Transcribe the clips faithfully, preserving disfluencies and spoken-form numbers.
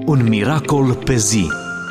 Un miracol pe zi.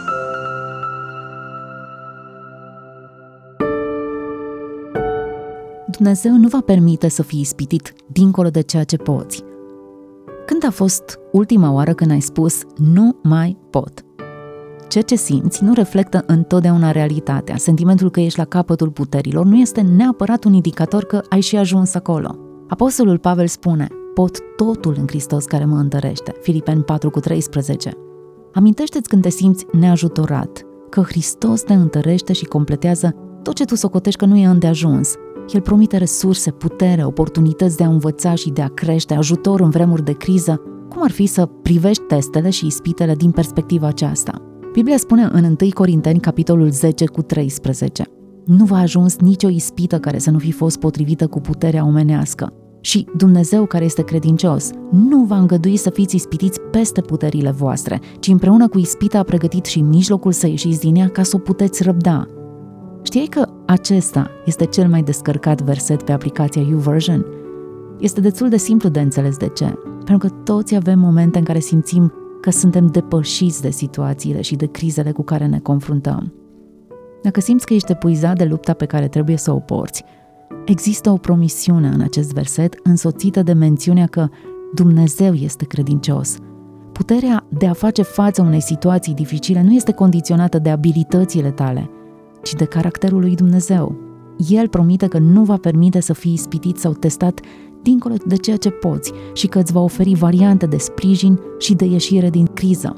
Dumnezeu nu va permite să fii ispitit dincolo de ceea ce poți. Când a fost ultima oară când ai spus nu mai pot? Ceea ce simți nu reflectă întotdeauna realitatea. Sentimentul că ești la capătul puterilor nu este neapărat un indicator că ai și ajuns acolo. Apostolul Pavel spune: pot totul în Hristos care mă întărește. Filipeni patru cu treisprezece. Amintește-ți când te simți neajutorat, că Hristos te întărește și completează tot ce tu socotești că nu e îndeajuns. El promite resurse, putere, oportunități de a învăța și de a crește, ajutor în vremuri de criză. Cum ar fi să privești testele și ispitele din perspectiva aceasta? Biblia spune în întâi Corinteni, capitolul zece cu treisprezece: nu v-a ajuns nicio ispită care să nu fi fost potrivită cu puterea omenească. Și Dumnezeu, care este credincios, nu va îngădui să fiți ispitiți peste puterile voastre, ci împreună cu ispita a pregătit și mijlocul să ieșiți din ea ca să o puteți răbda. Știai că acesta este cel mai descărcat verset pe aplicația YouVersion? Este destul de simplu de înțeles de ce. Pentru că toți avem momente în care simțim că suntem depășiți de situațiile și de crizele cu care ne confruntăm. Dacă simți că ești epuizat de lupta pe care trebuie să o porți, există o promisiune în acest verset însoțită de mențiunea că Dumnezeu este credincios. Puterea de a face față unei situații dificile nu este condiționată de abilitățile tale, ci de caracterul lui Dumnezeu. El promite că nu va permite să fii ispitit sau testat dincolo de ceea ce poți și că îți va oferi variante de sprijin și de ieșire din criză.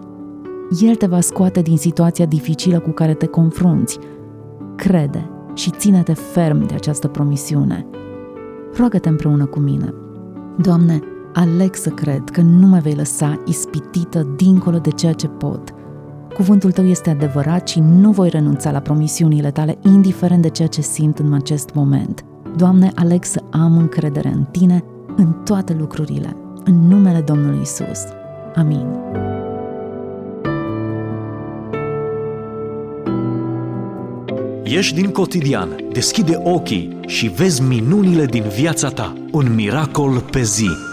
El te va scoate din situația dificilă cu care te confrunți. Crede și ține-te ferm de această promisiune. Roagă-te împreună cu mine. Doamne, aleg să cred că nu mă vei lăsa ispitită dincolo de ceea ce pot. Cuvântul Tău este adevărat și nu voi renunța la promisiunile Tale, indiferent de ceea ce simt în acest moment. Doamne, aleg să am încredere în Tine, în toate lucrurile, în numele Domnului Iisus. Amin. Ieși din cotidian, deschide ochii și vezi minunile din viața ta. Un miracol pe zi.